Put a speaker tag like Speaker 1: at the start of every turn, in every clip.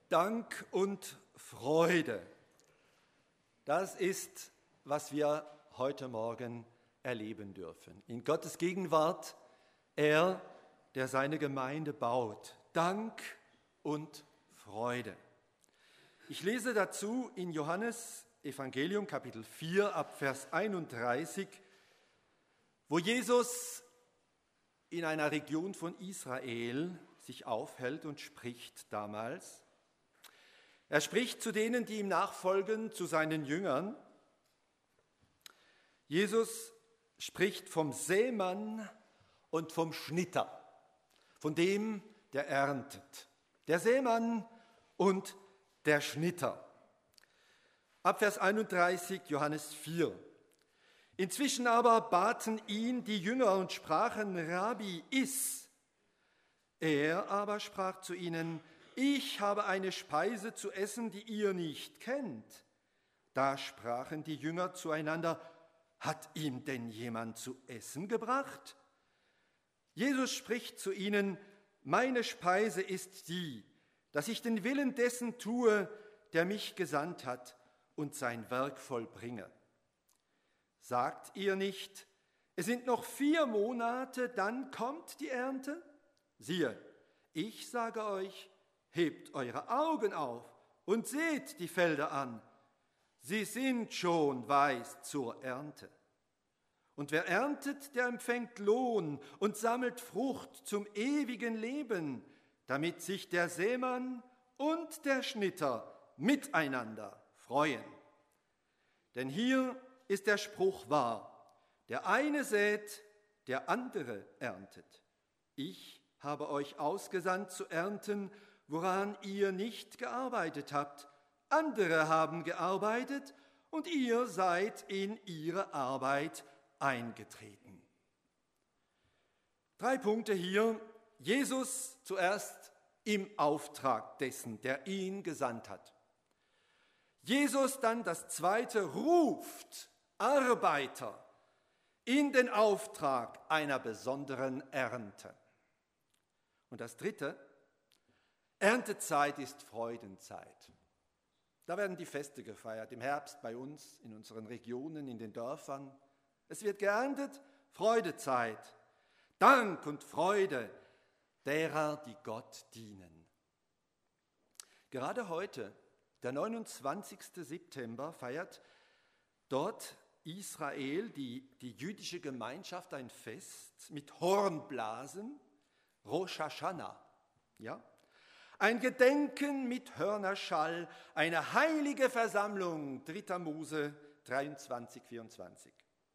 Speaker 1: Dank und Freude. Das ist, was wir heute Morgen erleben dürfen. In Gottes Gegenwart, er, der seine Gemeinde baut. Dank und Freude. Ich lese dazu in Johannes Evangelium Kapitel 4 ab Vers 31, wo Jesus in einer Region von Israel sich aufhält und spricht damals. Er spricht zu denen, die ihm nachfolgen, zu seinen Jüngern. Jesus spricht vom Sämann und vom Schnitter, von dem, der erntet. Der Sämann und der Schnitter. Ab Vers 31, Johannes 4. Inzwischen aber baten ihn die Jünger und sprachen, Rabbi, iss. Er aber sprach zu ihnen, ich habe eine Speise zu essen, die ihr nicht kennt. Da sprachen die Jünger zueinander, hat ihm denn jemand zu essen gebracht? Jesus spricht zu ihnen, meine Speise ist die, dass ich den Willen dessen tue, der mich gesandt hat und sein Werk vollbringe. Sagt ihr nicht, es sind noch 4 Monate, dann kommt die Ernte? Siehe, ich sage euch, hebt eure Augen auf und seht die Felder an. Sie sind schon weiß zur Ernte. Und wer erntet, der empfängt Lohn und sammelt Frucht zum ewigen Leben, damit sich der Sämann und der Schnitter miteinander freuen. Denn hier ist der Spruch wahr, der eine sät, der andere erntet. Ich habe euch ausgesandt zu ernten, woran ihr nicht gearbeitet habt. Andere haben gearbeitet und ihr seid in ihre Arbeit eingetreten. 3 Punkte hier. Jesus zuerst im Auftrag dessen, der ihn gesandt hat. Jesus dann das zweite ruft Arbeiter in den Auftrag einer besonderen Ernte. Und das dritte, Erntezeit ist Freudenzeit. Da werden die Feste gefeiert, im Herbst bei uns, in unseren Regionen, in den Dörfern. Es wird geerntet, Freudezeit, Dank und Freude derer, die Gott dienen. Gerade heute, der 29. September, feiert dort Israel, die jüdische Gemeinschaft, ein Fest mit Hornblasen, Rosh Hashanah. Ja? Ein Gedenken mit Hörnerschall, eine heilige Versammlung, 3. Mose 23, 24.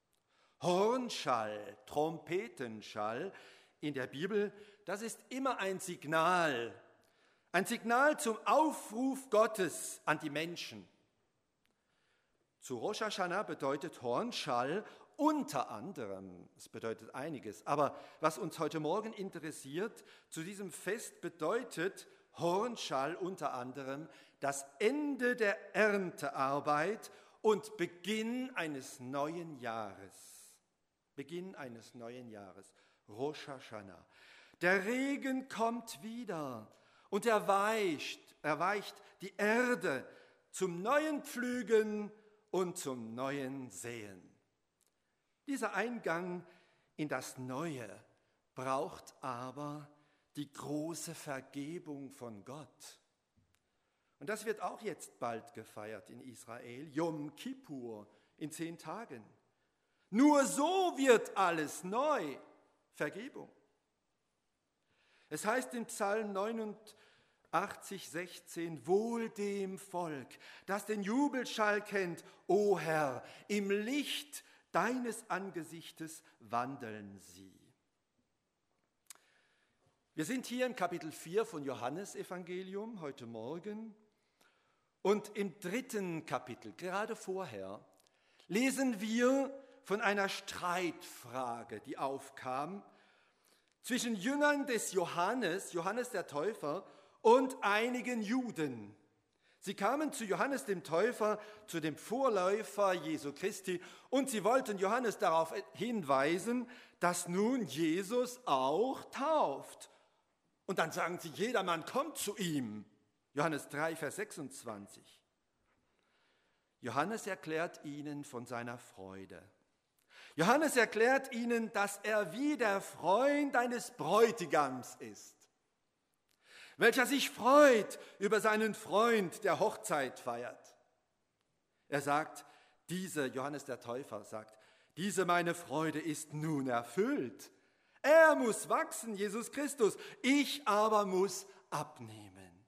Speaker 1: Hornschall, Trompetenschall in der Bibel, das ist immer ein Signal zum Aufruf Gottes an die Menschen. Zu Rosh Hashanah bedeutet Hornschall unter anderem, es bedeutet einiges, aber was uns heute Morgen interessiert, zu diesem Fest bedeutet Hornschall unter anderem das Ende der Erntearbeit und Beginn eines neuen Jahres. Beginn eines neuen Jahres, Rosh Hashanah. Der Regen kommt wieder und er weicht die Erde zum neuen Pflügen und zum neuen Säen. Dieser Eingang in das Neue braucht aber die große Vergebung von Gott. Und das wird auch jetzt bald gefeiert in Israel, Yom Kippur in 10 Tagen. Nur so wird alles neu, Vergebung. Es heißt in Psalm 89, 16, wohl dem Volk, das den Jubelschall kennt, o Herr, im Licht deines Angesichtes wandeln sie. Wir sind hier im Kapitel 4 von Johannes Evangelium heute Morgen und im 3. Kapitel, gerade vorher, lesen wir von einer Streitfrage, die aufkam zwischen Jüngern des Johannes der Täufer, und einigen Juden. Sie kamen zu Johannes dem Täufer, zu dem Vorläufer Jesu Christi, und sie wollten Johannes darauf hinweisen, dass nun Jesus auch tauft. Und dann sagen sie, jedermann kommt zu ihm. Johannes 3, Vers 26. Johannes erklärt ihnen von seiner Freude. Johannes erklärt ihnen, dass er wie der Freund eines Bräutigams ist, welcher sich freut über seinen Freund, der Hochzeit feiert. Er sagt, Johannes der Täufer sagt, diese meine Freude ist nun erfüllt. Er muss wachsen, Jesus Christus, ich aber muss abnehmen.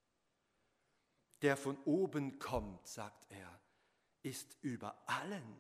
Speaker 1: Der von oben kommt, sagt er, ist über allen.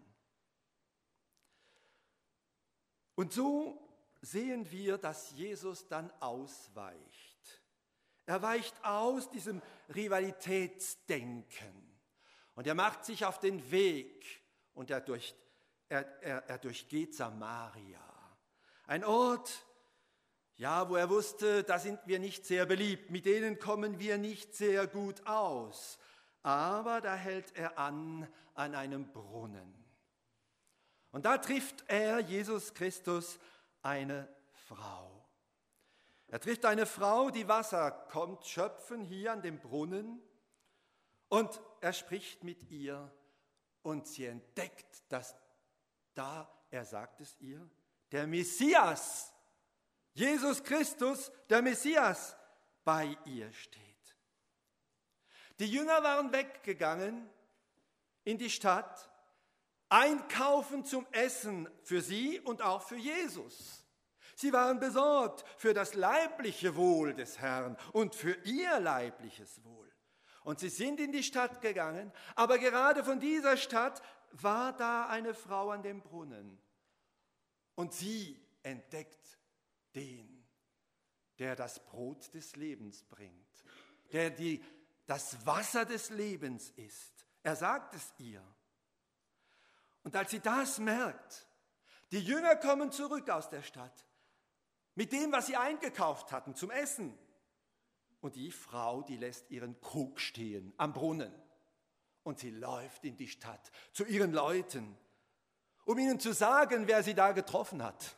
Speaker 1: Und so sehen wir, dass Jesus dann ausweicht. Er weicht aus diesem Rivalitätsdenken und er macht sich auf den Weg und er durchgeht Samaria. Ein Ort, ja, wo er wusste, da sind wir nicht sehr beliebt, mit denen kommen wir nicht sehr gut aus. Aber da hält er an einem Brunnen. Und da trifft er, Jesus Christus, eine Frau. Er trifft eine Frau, die Wasser kommt schöpfen hier an dem Brunnen. Und er spricht mit ihr und sie entdeckt, dass da, er sagt es ihr, der Messias, Jesus Christus, der Messias, bei ihr steht. Die Jünger waren weggegangen in die Stadt, einkaufen zum Essen für sie und auch für Jesus. Sie waren besorgt für das leibliche Wohl des Herrn und für ihr leibliches Wohl. Und sie sind in die Stadt gegangen, aber gerade von dieser Stadt war da eine Frau an dem Brunnen. Und sie entdeckt den, der das Brot des Lebens bringt, der das Wasser des Lebens ist. Er sagt es ihr. Und als sie das merkt, die Jünger kommen zurück aus der Stadt mit dem, was sie eingekauft hatten zum Essen. Und die Frau, die lässt ihren Krug stehen am Brunnen und sie läuft in die Stadt zu ihren Leuten, um ihnen zu sagen, wer sie da getroffen hat.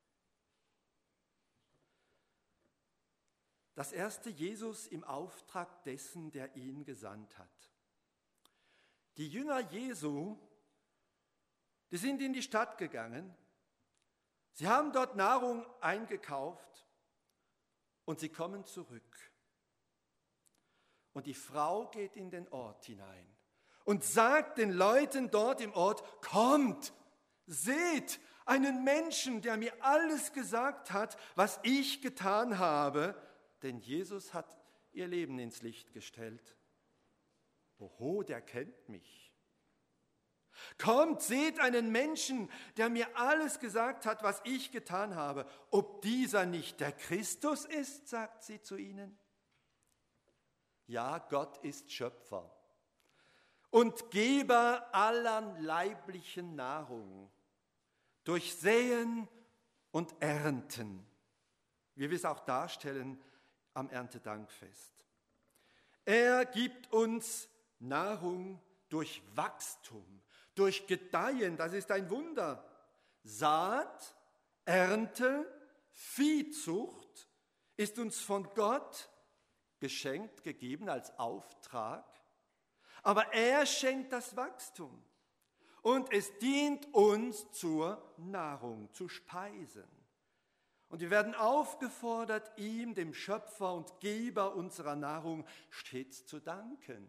Speaker 1: Das erste Jesus im Auftrag dessen, der ihn gesandt hat. Die Jünger Jesu, die sind in die Stadt gegangen, sie haben dort Nahrung eingekauft und sie kommen zurück. Und die Frau geht in den Ort hinein und sagt den Leuten dort im Ort, kommt, seht einen Menschen, der mir alles gesagt hat, was ich getan habe, denn Jesus hat ihr Leben ins Licht gestellt. Oho, der kennt mich. Kommt, seht einen Menschen, der mir alles gesagt hat, was ich getan habe. Ob dieser nicht der Christus ist, sagt sie zu ihnen. Ja, Gott ist Schöpfer und Geber aller leiblichen Nahrung, durch Säen und Ernten, wie wir es auch darstellen am Erntedankfest. Er gibt uns Nahrung durch Wachstum, durch Gedeihen, das ist ein Wunder. Saat, Ernte, Viehzucht ist uns von Gott geschenkt, gegeben als Auftrag. Aber er schenkt das Wachstum und es dient uns zur Nahrung, zu Speisen. Und wir werden aufgefordert, ihm, dem Schöpfer und Geber unserer Nahrung, stets zu danken.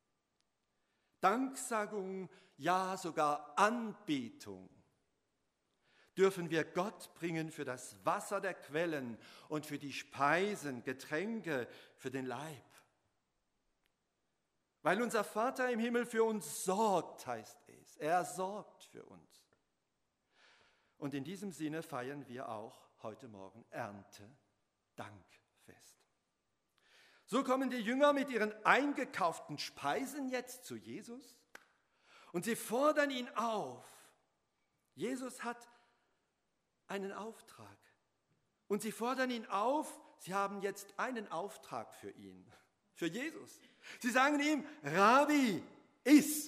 Speaker 1: Danksagung, ja sogar Anbetung dürfen wir Gott bringen für das Wasser der Quellen und für die Speisen, Getränke, für den Leib. Weil unser Vater im Himmel für uns sorgt, heißt es. Er sorgt für uns. Und in diesem Sinne feiern wir auch heute Morgen Erntedankfest. So kommen die Jünger mit ihren eingekauften Speisen jetzt zu Jesus und sie fordern ihn auf. Jesus hat einen Auftrag und sie fordern ihn auf, sie haben jetzt einen Auftrag für ihn, für Jesus. Sie sagen ihm, Rabbi, iss.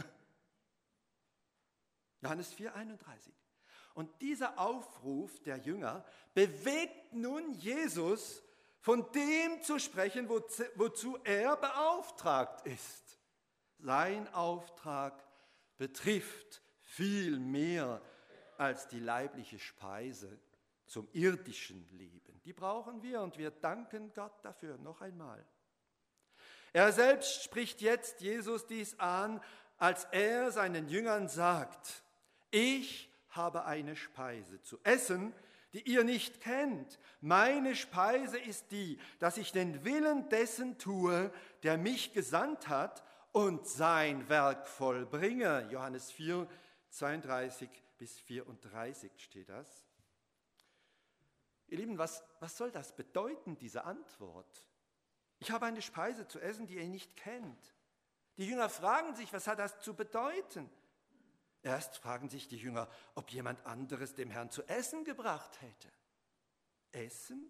Speaker 1: Johannes 4,31. Und dieser Aufruf der Jünger bewegt nun Jesus von dem zu sprechen, wozu er beauftragt ist. Sein Auftrag betrifft viel mehr als die leibliche Speise zum irdischen Leben. Die brauchen wir und wir danken Gott dafür noch einmal. Er selbst spricht jetzt Jesus dies an, als er seinen Jüngern sagt: Ich habe eine Speise zu essen, die ihr nicht kennt. Meine Speise ist die, dass ich den Willen dessen tue, der mich gesandt hat, und sein Werk vollbringe. Johannes 4, 32 bis 34 steht das. Ihr Lieben, was soll das bedeuten, diese Antwort? Ich habe eine Speise zu essen, die ihr nicht kennt. Die Jünger fragen sich, was hat das zu bedeuten? Erst fragen sich die Jünger, ob jemand anderes dem Herrn zu essen gebracht hätte. Essen?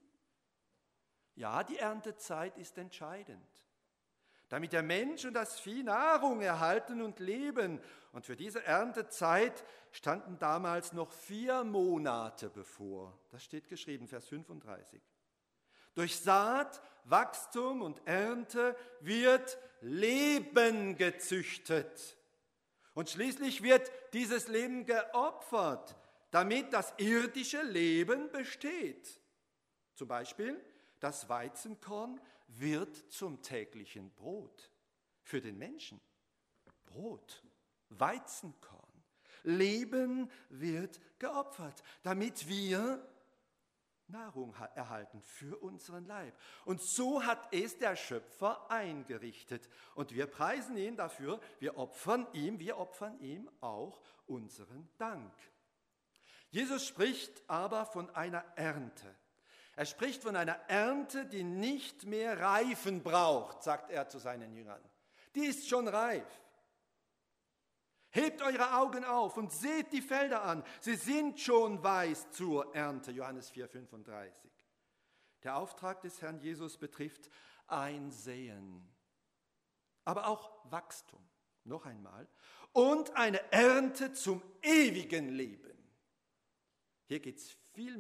Speaker 1: Ja, die Erntezeit ist entscheidend, damit der Mensch und das Vieh Nahrung erhalten und leben. Und für diese Erntezeit standen damals noch 4 Monate bevor. Das steht geschrieben, Vers 35. Durch Saat, Wachstum und Ernte wird Leben gezüchtet. Und schließlich wird dieses Leben geopfert, damit das irdische Leben besteht. Zum Beispiel, das Weizenkorn wird zum täglichen Brot für den Menschen. Brot, Weizenkorn, Leben wird geopfert, damit wir Nahrung erhalten für unseren Leib. Und so hat es der Schöpfer eingerichtet. Und wir preisen ihn dafür, wir opfern ihm auch unseren Dank. Jesus spricht aber von einer Ernte. Er spricht von einer Ernte, die nicht mehr Reifen braucht, sagt er zu seinen Jüngern. Die ist schon reif. Hebt eure Augen auf und seht die Felder an. Sie sind schon weiß zur Ernte. Johannes 4, 35. Der Auftrag des Herrn Jesus betrifft Einsäen, aber auch Wachstum, noch einmal, und eine Ernte zum ewigen Leben. Hier geht es viel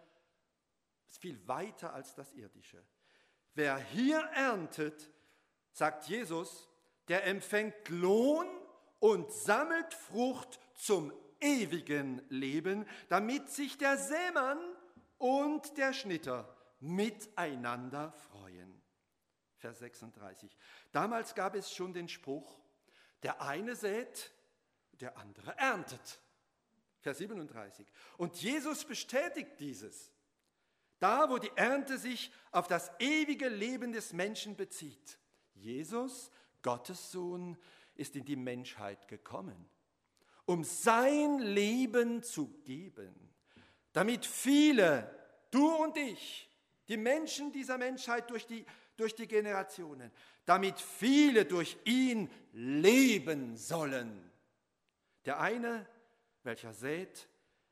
Speaker 1: weiter als das Irdische. Wer hier erntet, sagt Jesus, der empfängt Lohn und sammelt Frucht zum ewigen Leben, damit sich der Sämann und der Schnitter miteinander freuen. Vers 36. Damals gab es schon den Spruch, der eine sät, der andere erntet. Vers 37. Und Jesus bestätigt dieses. Da, wo die Ernte sich auf das ewige Leben des Menschen bezieht. Jesus, Gottes Sohn, ist in die Menschheit gekommen, um sein Leben zu geben, damit viele, du und ich, die Menschen dieser Menschheit durch die Generationen, damit viele durch ihn leben sollen. Der eine, welcher sät,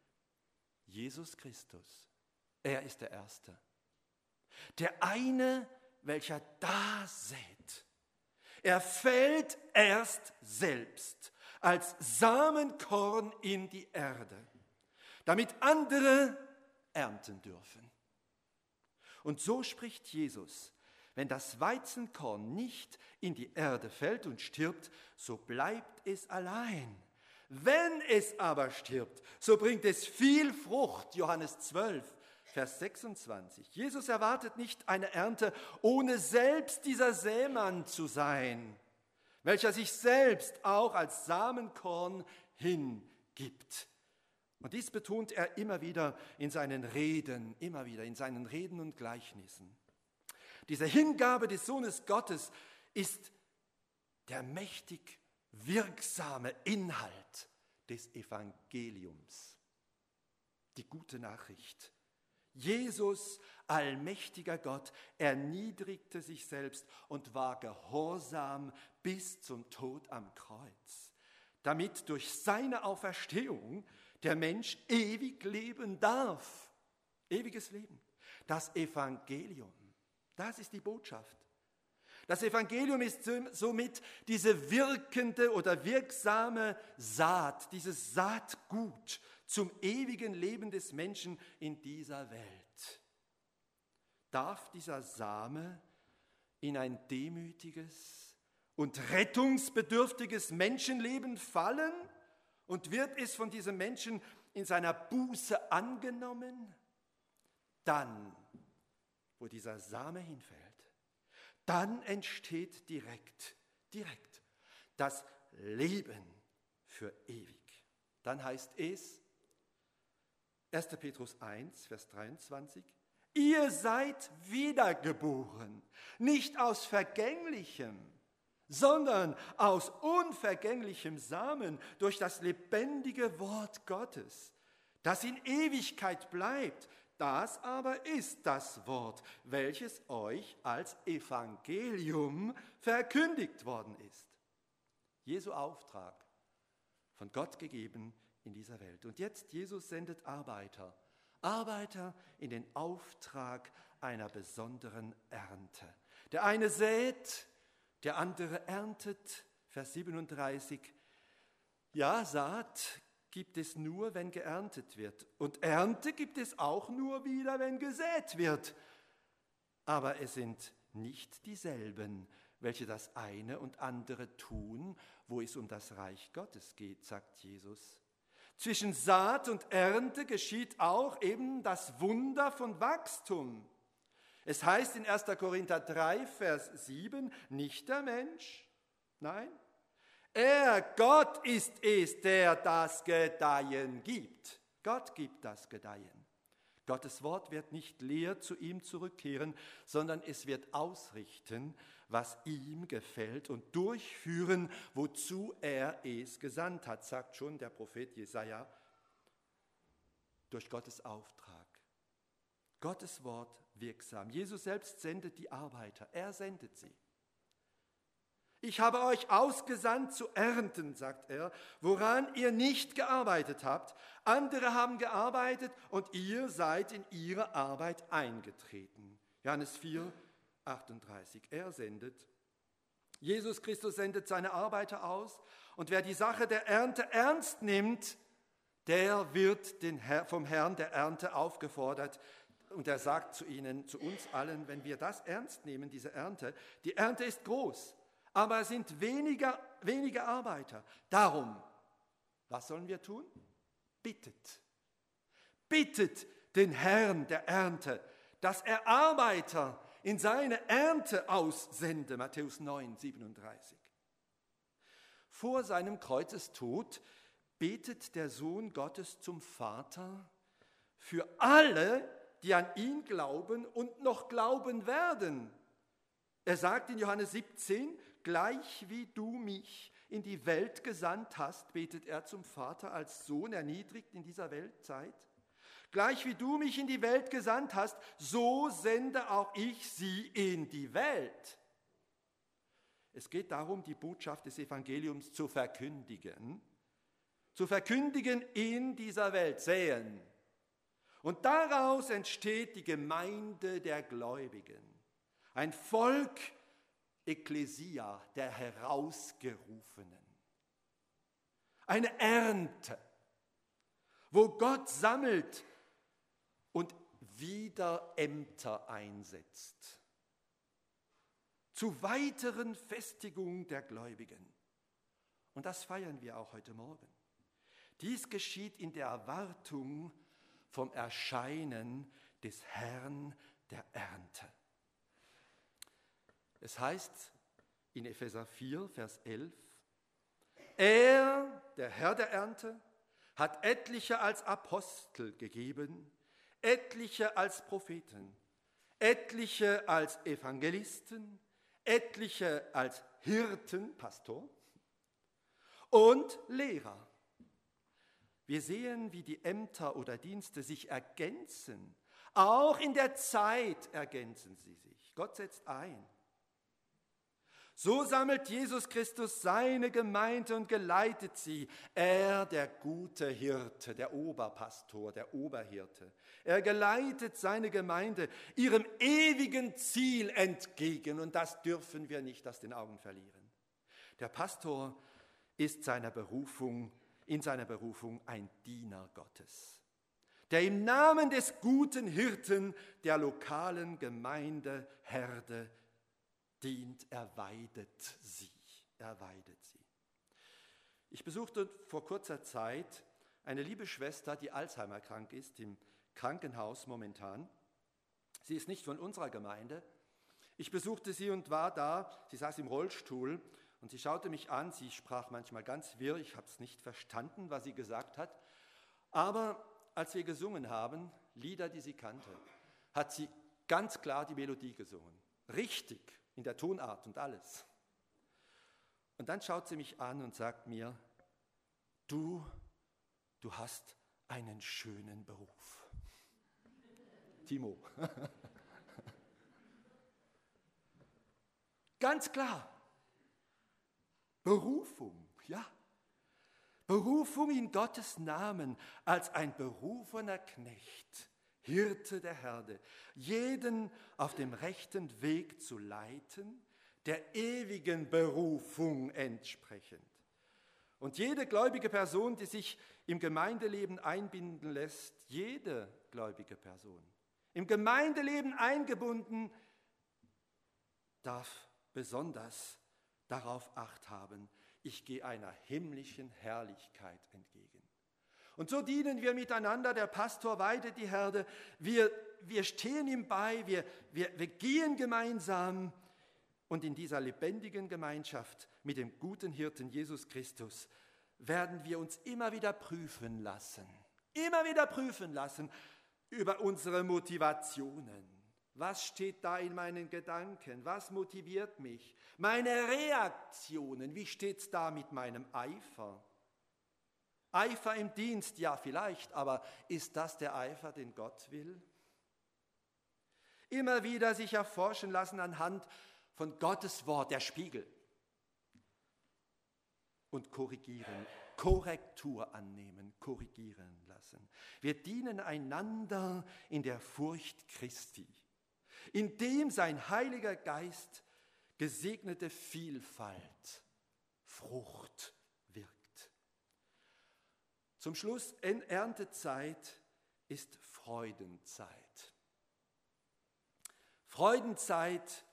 Speaker 1: Jesus Christus, er ist der Erste. Der eine, welcher da sät, er fällt erst selbst als Samenkorn in die Erde, damit andere ernten dürfen. Und so spricht Jesus: Wenn das Weizenkorn nicht in die Erde fällt und stirbt, so bleibt es allein. Wenn es aber stirbt, so bringt es viel Frucht. Johannes 12, Vers 26. Jesus erwartet nicht eine Ernte, ohne selbst dieser Sämann zu sein, welcher sich selbst auch als Samenkorn hingibt. Und dies betont er immer wieder in seinen Reden und Gleichnissen. Diese Hingabe des Sohnes Gottes ist der mächtig wirksame Inhalt des Evangeliums. Die gute Nachricht. Jesus, allmächtiger Gott, erniedrigte sich selbst und war gehorsam bis zum Tod am Kreuz, damit durch seine Auferstehung der Mensch ewig leben darf. Ewiges Leben. Das Evangelium, das ist die Botschaft. Das Evangelium ist somit diese wirkende oder wirksame Saat, dieses Saatgut zum ewigen Leben des Menschen in dieser Welt. darf dieser Same in ein demütiges und rettungsbedürftiges Menschenleben fallen und wird es von diesem Menschen in seiner Buße angenommen? Dann, wo dieser Same hinfällt, dann entsteht direkt das Leben für ewig. Dann heißt es, 1. Petrus 1, Vers 23, ihr seid wiedergeboren, nicht aus vergänglichem, sondern aus unvergänglichem Samen durch das lebendige Wort Gottes, das in Ewigkeit bleibt. Das aber ist das Wort, welches euch als Evangelium verkündigt worden ist. Jesu Auftrag, von Gott gegeben in dieser Welt. Und jetzt, Jesus sendet Arbeiter in den Auftrag einer besonderen Ernte. Der eine sät, der andere erntet. Vers 37, ja, Saat gibt es nur, wenn geerntet wird. Und Ernte gibt es auch nur wieder, wenn gesät wird. Aber es sind nicht dieselben, welche das eine und andere tun, wo es um das Reich Gottes geht, sagt Jesus. Zwischen Saat und Ernte geschieht auch eben das Wunder von Wachstum. Es heißt in 1. Korinther 3, Vers 7, nicht der Mensch, nein, Gott ist es, der das Gedeihen gibt. Gott gibt das Gedeihen. Gottes Wort wird nicht leer zu ihm zurückkehren, sondern es wird ausrichten, was ihm gefällt und durchführen, wozu er es gesandt hat, sagt schon der Prophet Jesaja, durch Gottes Auftrag. Gottes Wort wirksam. Jesus selbst sendet die Arbeiter, er sendet sie. Ich habe euch ausgesandt zu ernten, sagt er, woran ihr nicht gearbeitet habt. Andere haben gearbeitet und ihr seid in ihre Arbeit eingetreten. Johannes 4, 38. Er sendet. Jesus Christus sendet seine Arbeiter aus. Und wer die Sache der Ernte ernst nimmt, der wird vom Herrn der Ernte aufgefordert. Und er sagt zu ihnen, zu uns allen, wenn wir das ernst nehmen, diese Ernte, die Ernte ist groß. Aber es sind wenige Arbeiter. Darum, was sollen wir tun? Bittet den Herrn der Ernte, dass er Arbeiter in seine Ernte aussende. Matthäus 9, 37. Vor seinem Kreuzestod betet der Sohn Gottes zum Vater für alle, die an ihn glauben und noch glauben werden. Er sagt in Johannes 17, gleich wie du mich in die Welt gesandt hast, betet er zum Vater als Sohn erniedrigt in dieser Weltzeit. Gleich wie du mich in die Welt gesandt hast, so sende auch ich sie in die Welt. Es geht darum, die Botschaft des Evangeliums zu verkündigen in dieser Welt, säen. Und daraus entsteht die Gemeinde der Gläubigen. Ein Volk, Ekklesia, der Herausgerufenen. Eine Ernte, wo Gott sammelt und wieder Ämter einsetzt. Zu weiteren Festigung der Gläubigen. Und das feiern wir auch heute Morgen. Dies geschieht in der Erwartung vom Erscheinen des Herrn der Ernte. Es heißt in Epheser 4, Vers 11, er, der Herr der Ernte, hat etliche als Apostel gegeben, etliche als Propheten, etliche als Evangelisten, etliche als Hirten, Pastor und Lehrer. Wir sehen, wie die Ämter oder Dienste sich ergänzen. Auch in der Zeit ergänzen sie sich. Gott setzt ein. So sammelt Jesus Christus seine Gemeinde und geleitet sie. Er, der gute Hirte, der Oberpastor, der Oberhirte. Er geleitet seine Gemeinde ihrem ewigen Ziel entgegen. Und das dürfen wir nicht aus den Augen verlieren. Der Pastor ist in seiner Berufung ein Diener Gottes. der im Namen des guten Hirten der lokalen Gemeindeherde dient. Er weidet sie. Er weidet sie. Ich besuchte vor kurzer Zeit eine liebe Schwester, die Alzheimer krank ist, im Krankenhaus momentan. Sie ist nicht von unserer Gemeinde. Ich besuchte sie und war da. Sie saß im Rollstuhl und sie schaute mich an. Sie sprach manchmal ganz wirr. Ich habe es nicht verstanden, was sie gesagt hat. Aber als wir gesungen haben, Lieder, die sie kannte, hat sie ganz klar die Melodie gesungen. Richtig, in der Tonart und alles. Und dann schaut sie mich an und sagt mir, du hast einen schönen Beruf. Timo. Ganz klar. Berufung, ja. Berufung in Gottes Namen als ein berufener Knecht, Hirte der Herde, jeden auf dem rechten Weg zu leiten, der ewigen Berufung entsprechend. Und jede gläubige Person, die sich im Gemeindeleben einbinden lässt, jede gläubige Person, im Gemeindeleben eingebunden, darf besonders darauf Acht haben, ich gehe einer himmlischen Herrlichkeit entgegen. Und so dienen wir miteinander, der Pastor weidet die Herde, wir stehen ihm bei, wir gehen gemeinsam und in dieser lebendigen Gemeinschaft mit dem guten Hirten Jesus Christus werden wir uns immer wieder prüfen lassen über unsere Motivationen. Was steht da in meinen Gedanken? Was motiviert mich? Meine Reaktionen, wie steht es da mit meinem Eifer? Eifer im Dienst, ja vielleicht, aber ist das der Eifer, den Gott will? Immer wieder sich erforschen lassen anhand von Gottes Wort, der Spiegel. Und korrigieren, Korrektur annehmen, korrigieren lassen. Wir dienen einander in der Furcht Christi, in dem sein Heiliger Geist gesegnete Vielfalt, Frucht wirkt. Zum Schluss, Erntezeit ist Freudenzeit. Freudenzeit,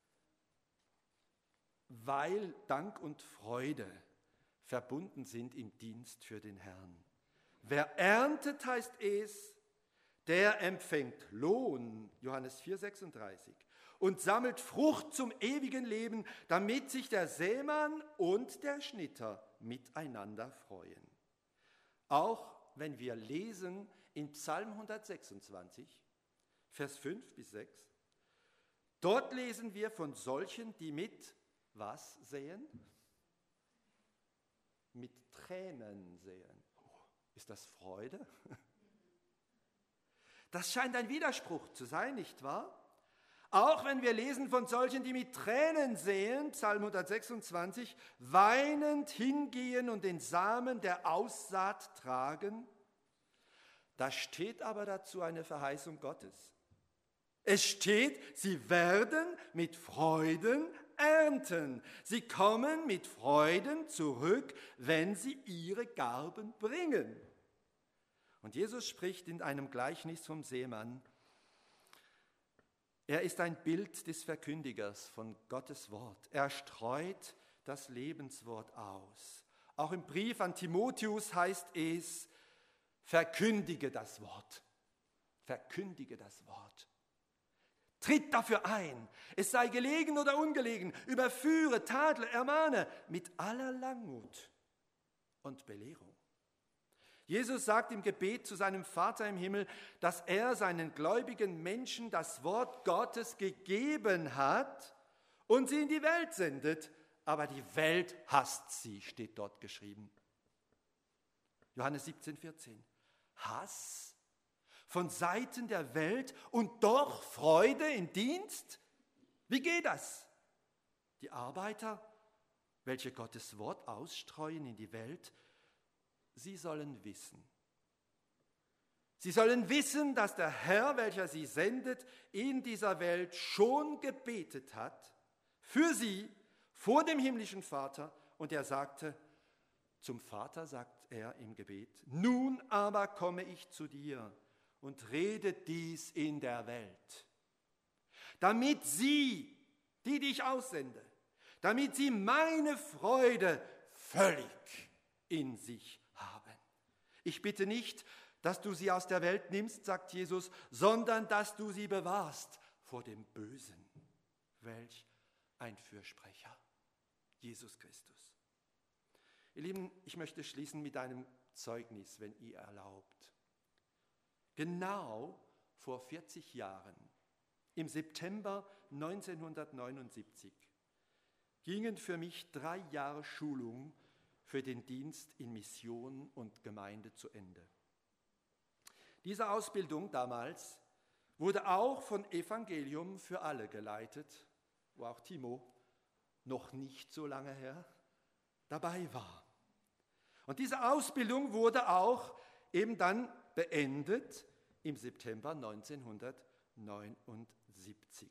Speaker 1: weil Dank und Freude verbunden sind im Dienst für den Herrn. Wer erntet, heißt es, der empfängt Lohn, Johannes 4,36, und sammelt Frucht zum ewigen Leben, damit sich der Sämann und der Schnitter miteinander freuen. Auch wenn wir lesen in Psalm 126, Vers 5 bis 6, dort lesen wir von solchen, die mit was säen? Mit Tränen säen. Oh, ist das Freude? Das scheint ein Widerspruch zu sein, nicht wahr? Auch wenn wir lesen von solchen, die mit Tränen säen, Psalm 126, weinend hingehen und den Samen der Aussaat tragen, da steht aber dazu eine Verheißung Gottes. Es steht, sie werden mit Freuden ernten. Sie kommen mit Freuden zurück, wenn sie ihre Garben bringen. Und Jesus spricht in einem Gleichnis vom Seemann. Er ist ein Bild des Verkündigers von Gottes Wort. Er streut das Lebenswort aus. Auch im Brief an Timotheus heißt es, verkündige das Wort. Verkündige das Wort. Tritt dafür ein, es sei gelegen oder ungelegen, überführe, tadle, ermahne mit aller Langmut und Belehrung. Jesus sagt im Gebet zu seinem Vater im Himmel, dass er seinen gläubigen Menschen das Wort Gottes gegeben hat und sie in die Welt sendet, aber die Welt hasst sie, steht dort geschrieben. Johannes 17,14. Hass von Seiten der Welt und doch Freude im Dienst? Wie geht das? Die Arbeiter, welche Gottes Wort ausstreuen in die Welt, sie sollen wissen. Sie sollen wissen, dass der Herr, welcher sie sendet, in dieser Welt schon gebetet hat, für sie, vor dem himmlischen Vater. Und er sagte, zum Vater sagt er im Gebet, nun aber komme ich zu dir und redet dies in der Welt, damit sie, die ich aussende, damit sie meine Freude völlig in sich haben. Ich bitte nicht, dass du sie aus der Welt nimmst, sagt Jesus, sondern dass du sie bewahrst vor dem Bösen. Welch ein Fürsprecher, Jesus Christus. Ihr Lieben, ich möchte schließen mit einem Zeugnis, wenn ihr erlaubt. Genau vor 40 Jahren, im September 1979, gingen für mich 3 Jahre Schulung für den Dienst in Mission und Gemeinde zu Ende. Diese Ausbildung damals wurde auch von Evangelium für alle geleitet, wo auch Timo noch nicht so lange her dabei war. Und diese Ausbildung wurde auch eben dann beendet im September 1979.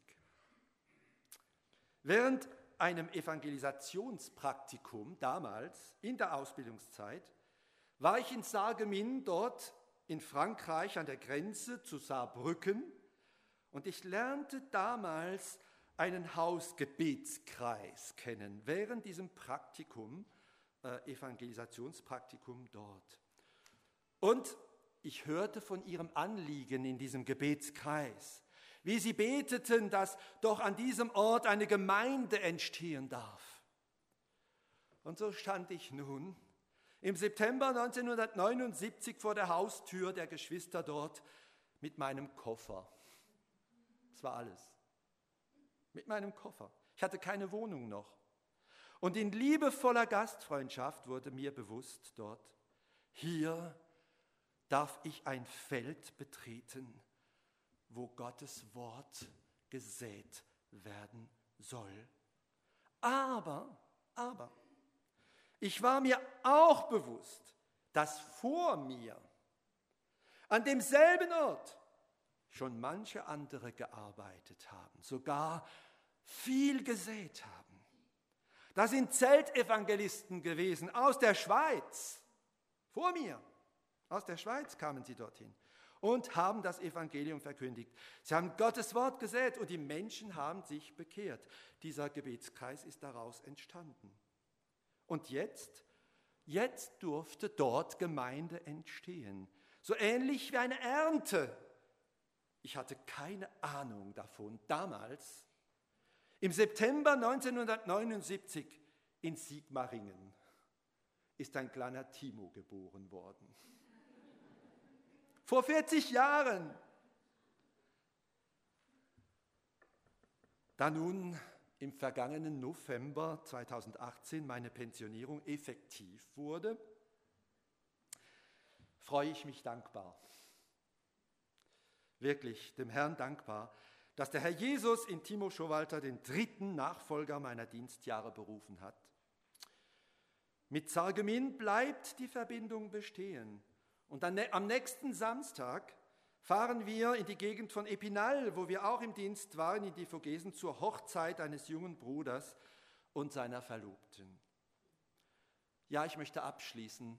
Speaker 1: Während einem Evangelisationspraktikum damals in der Ausbildungszeit war ich in Sarreguemines, dort in Frankreich an der Grenze zu Saarbrücken, und ich lernte damals einen Hausgebetskreis kennen, während diesem Praktikum, Evangelisationspraktikum dort. Und ich hörte von ihrem Anliegen in diesem Gebetskreis, wie sie beteten, dass doch an diesem Ort eine Gemeinde entstehen darf. Und so stand ich nun im September 1979 vor der Haustür der Geschwister dort mit meinem Koffer. Das war alles. Mit meinem Koffer. Ich hatte keine Wohnung noch. Und in liebevoller Gastfreundschaft wurde mir bewusst dort, hier darf ich ein Feld betreten, wo Gottes Wort gesät werden soll. Aber, ich war mir auch bewusst, dass vor mir an demselben Ort schon manche andere gearbeitet haben, sogar viel gesät haben. Da sind Zeltevangelisten gewesen aus der Schweiz, vor mir. Aus der Schweiz kamen sie dorthin und haben das Evangelium verkündigt. Sie haben Gottes Wort gesät und die Menschen haben sich bekehrt. Dieser Gebetskreis ist daraus entstanden. Und jetzt durfte dort Gemeinde entstehen. So ähnlich wie eine Ernte. Ich hatte keine Ahnung davon. Damals, im September 1979 in Sigmaringen, ist ein kleiner Timo geboren worden. Vor 40 Jahren. Da nun im vergangenen November 2018 meine Pensionierung effektiv wurde, freue ich mich dankbar, wirklich dem Herrn dankbar, dass der Herr Jesus in Timo Schowalter den 3. Nachfolger meiner Dienstjahre berufen hat. Mit Sarreguemines bleibt die Verbindung bestehen. Und dann, am nächsten Samstag fahren wir in die Gegend von Epinal, wo wir auch im Dienst waren, in die Vogesen zur Hochzeit eines jungen Bruders und seiner Verlobten. Ja, ich möchte abschließen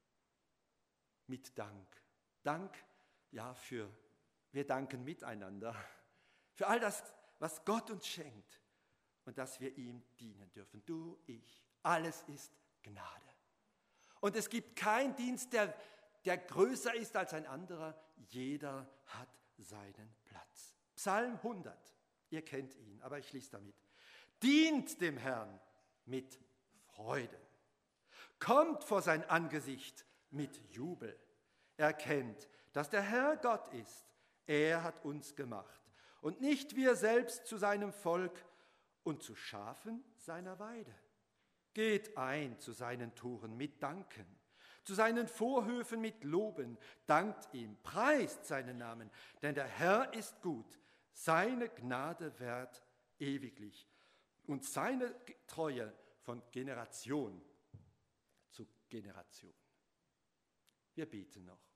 Speaker 1: mit Dank. Dank, ja, wir danken miteinander für all das, was Gott uns schenkt und dass wir ihm dienen dürfen. Du, ich, alles ist Gnade. Und es gibt keinen Dienst, der größer ist als ein anderer. Jeder hat seinen Platz. Psalm 100, ihr kennt ihn, aber ich lese damit. Dient dem Herrn mit Freude. Kommt vor sein Angesicht mit Jubel. Erkennt, dass der Herr Gott ist. Er hat uns gemacht. Und nicht wir selbst zu seinem Volk und zu Schafen seiner Weide. Geht ein zu seinen Toren mit Danken, zu seinen Vorhöfen mit Loben, dankt ihm, preist seinen Namen, denn der Herr ist gut, seine Gnade währt ewiglich und seine Treue von Generation zu Generation. Wir beten noch.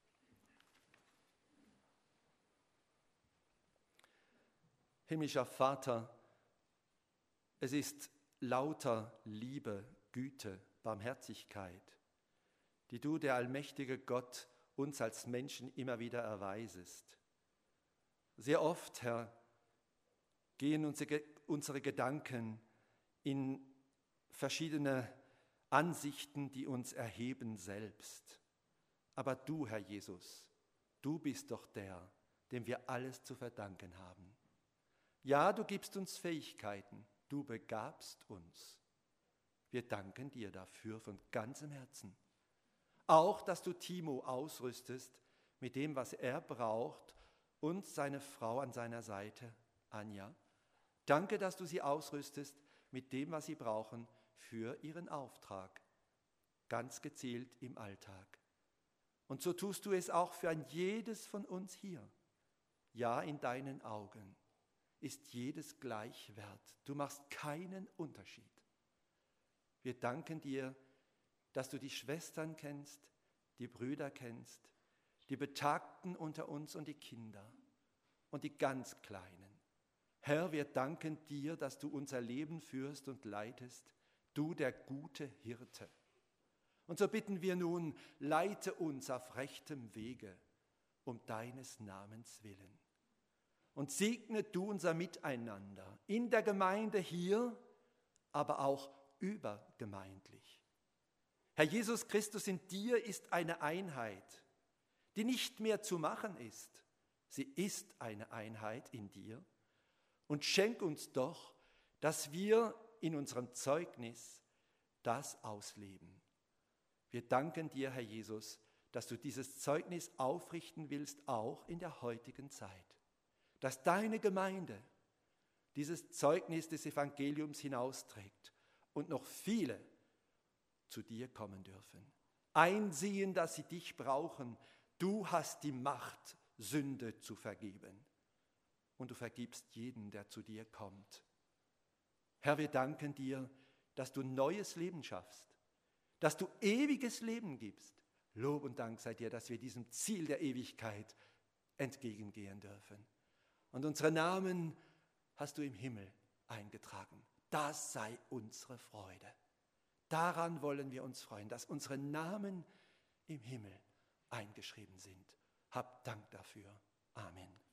Speaker 1: Himmlischer Vater, es ist lauter Liebe, Güte, Barmherzigkeit, die du, der allmächtige Gott, uns als Menschen immer wieder erweisest. Sehr oft, Herr, gehen unsere Gedanken in verschiedene Ansichten, die uns erheben selbst. Aber du, Herr Jesus, du bist doch der, dem wir alles zu verdanken haben. Ja, du gibst uns Fähigkeiten, du begabst uns. Wir danken dir dafür von ganzem Herzen. Auch, dass du Timo ausrüstest mit dem, was er braucht, und seine Frau an seiner Seite, Anja. Danke, dass du sie ausrüstest mit dem, was sie brauchen für ihren Auftrag, ganz gezielt im Alltag. Und so tust du es auch für ein jedes von uns hier. Ja, in deinen Augen ist jedes gleich wert. Du machst keinen Unterschied. Wir danken dir, dass du die Schwestern kennst, die Brüder kennst, die Betagten unter uns und die Kinder und die ganz Kleinen. Herr, wir danken dir, dass du unser Leben führst und leitest, du der gute Hirte. Und so bitten wir nun, leite uns auf rechtem Wege, um deines Namens willen. Und segne du unser Miteinander in der Gemeinde hier, aber auch übergemeindlich. Herr Jesus Christus, in dir ist eine Einheit, die nicht mehr zu machen ist. Sie ist eine Einheit in dir. Und schenk uns doch, dass wir in unserem Zeugnis das ausleben. Wir danken dir, Herr Jesus, dass du dieses Zeugnis aufrichten willst, auch in der heutigen Zeit. Dass deine Gemeinde dieses Zeugnis des Evangeliums hinausträgt und noch viele zu dir kommen dürfen. Einsehen, dass sie dich brauchen. Du hast die Macht, Sünde zu vergeben. Und du vergibst jeden, der zu dir kommt. Herr, wir danken dir, dass du neues Leben schaffst, dass du ewiges Leben gibst. Lob und Dank sei dir, dass wir diesem Ziel der Ewigkeit entgegengehen dürfen. Und unsere Namen hast du im Himmel eingetragen. Das sei unsere Freude. Daran wollen wir uns freuen, dass unsere Namen im Himmel eingeschrieben sind. Hab Dank dafür. Amen.